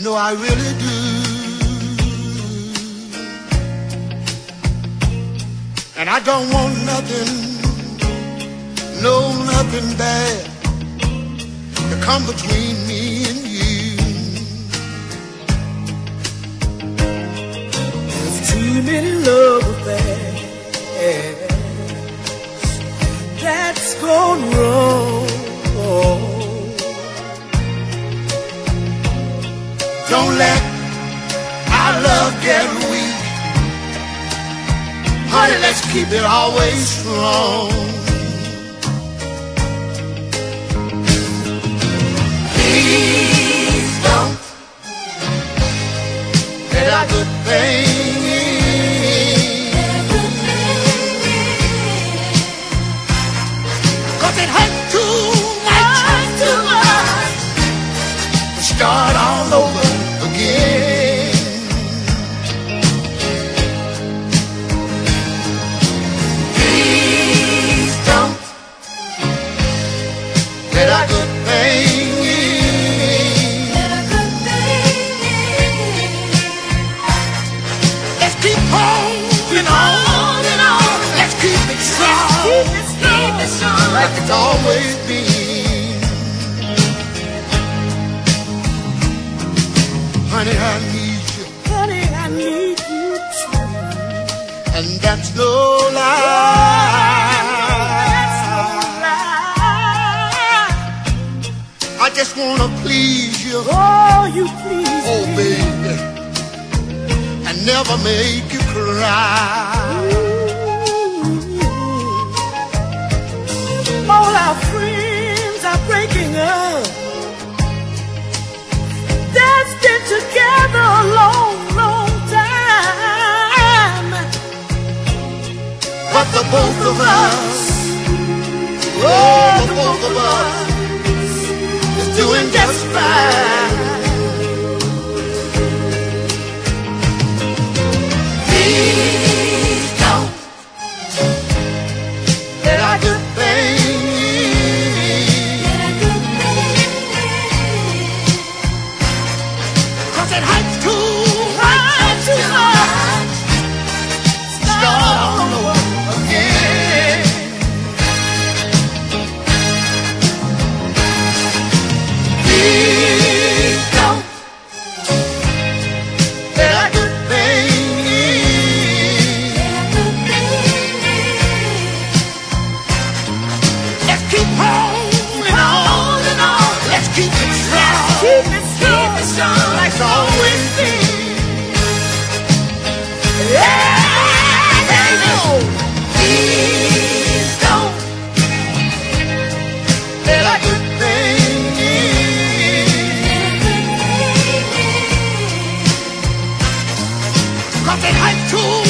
know I really do. And I don't want nothing, no, nothing bad to come between me and you. There's too many love affairs that's gone wrong. Don't let our love get weak. Honey, let's keep it always strong. Please don't let our good thing end. 'Cause it hurts too much to start all over again. Please don't let our good thing end. Let's keep holding on and on. Let's keep it strong, like it's always been. Honey, I need you. Honey, I need you too. And that's no lie. I just wanna please you. Oh, you please me. Oh, baby. And never make you cry. All our friends are breaking up. That's been together a long, long time. But the both of us, oh, the both of us is doing just fine. Please don't let our good thing. It hurts too much start all over again. Please don't let our good thing end. Let's keep holding on and on. Let's keep it strong. Keep it strong, like it's always been. Yeah, baby. Please don't let our good thing end. 'Cause it hurts too